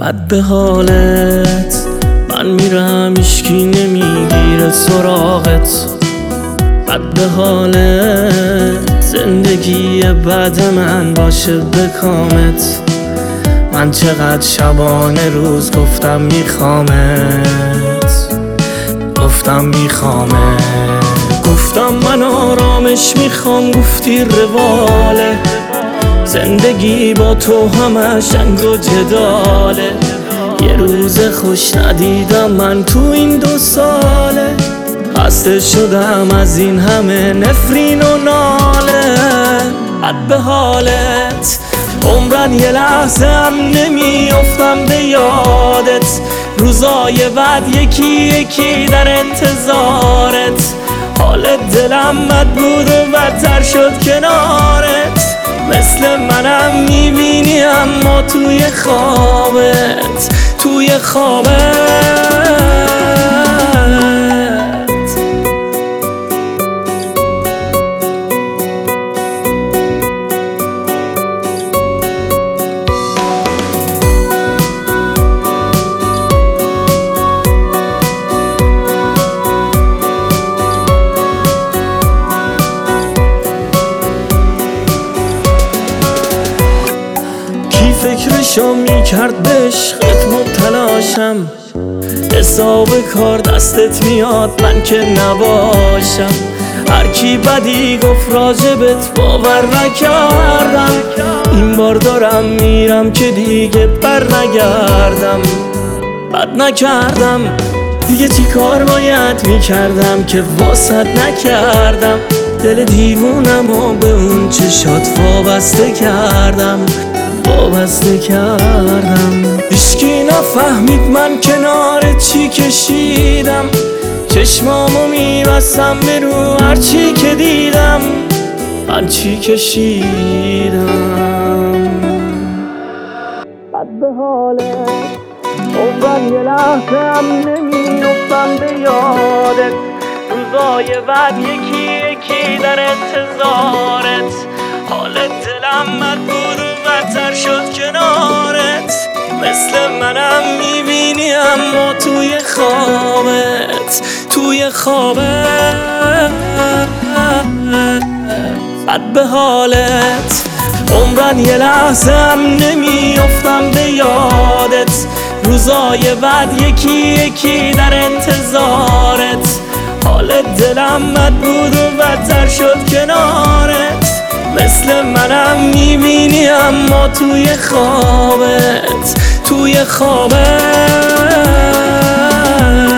بد به حالت من میرم هیچکی نمیگیره سراغت. بد به حالت زندگی بعد من باشه به کامت. من چقدر شبانه روز گفتم میخوامت، گفتم میخوامت، گفتم من آرامش میخوام، گفتی رواله. زندگی با تو همش جنگ و جداله. یه روز خوش ندیدم من تو این 2 ساله. خسته شدم از این همه نفرین و ناله. بد به حالت عمرن یه لحظه هم نمیافتم به یادت. روزای بعد یکی یکی در انتظارت. حال دلم بد بود و بدتر شد کنارت. مثل منم میبینی اما توی خوابت، توی خوابت. فکرشو میکرد به عشقت مبتلاشم. حساب کار دستت میاد من که نباشم. هر کی بدی گفت راجبت باور نکردم. این بار دارم میرم که دیگه بر نگردم. بد نکردم دیگه، چی کار باید میکردم که واسط نکردم. دل دیوونم و به اون چشات وابسته کردم، وابسته کردم. هیچکی نفهمید من کنار چی کشیدم. چشمامو میبستم به رو هرچی که دیدم، هرچی کشیدم. بد به حالت عمرن یه لحظه هم نمیافتم به یادت. روزای بعد یکی یکی در انتظارت. حال دلم بد بود و بدتر شد کنارت. مثل منم میبینی اما توی خوابت، توی خوابت. بد به حالت عمرن یه لحظه هم نمیافتم به یادت. روزای بعد یکی یکی در انتظارت. حال دلم بد بود و بدتر شد کنارت. مثل منم میبینی اما توی خوابت، توی خوابت.